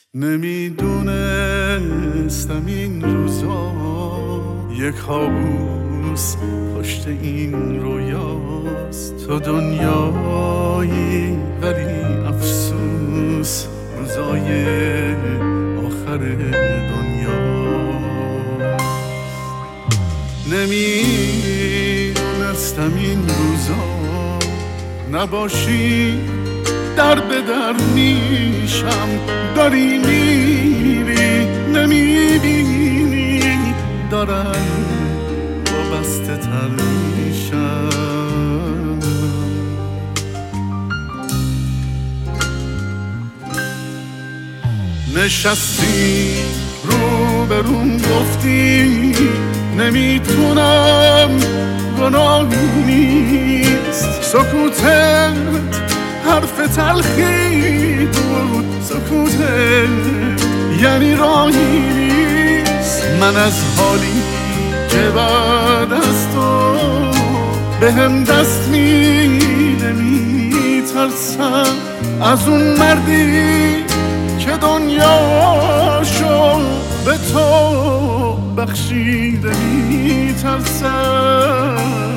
نمیدونستم این روزا یک کابوس پشت این رویاست. تو دنیایی ولی افسوس روزای آخر دنیا. نمیدونستم این روزا نباشی در به در میشم. داری میری نمیبینی دارم وابسته تر میشم. نشستی رو به روم گفتی نمیتونم گناهی نیست. سکوتت حرف تلخی بود، سکوتت یعنی راهی نیست. من از حالی که بعد از تو بهم دست میده میترسم. از اون مردی که دنیاشو به تو بخشیده میترسم.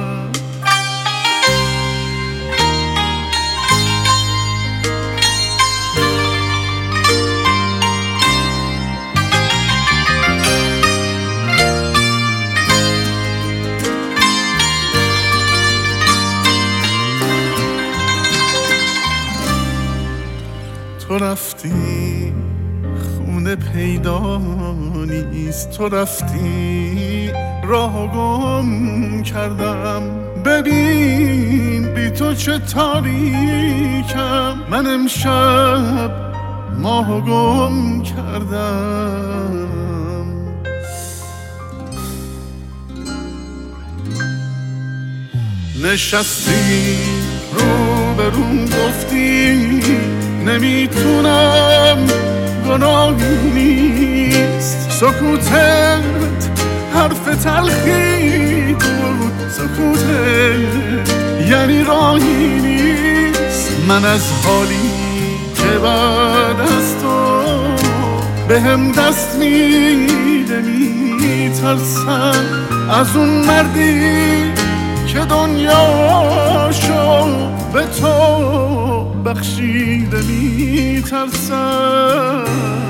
تو رفتی خونه پیدا نیست. تو رفتی راه گم کردم. ببین بی تو چه تاریکم. من امشب ماه گم کردم. نشستی رو به روم گفتی نمیتونم گناهی نیست. سکوتت حرف تلخی بود، سکوتت یعنی راهی نیست. من از حالی که بعد از تو بهم دست میده میترسم. از اون مردی که دنیاشو به تو بخشیده میترسم.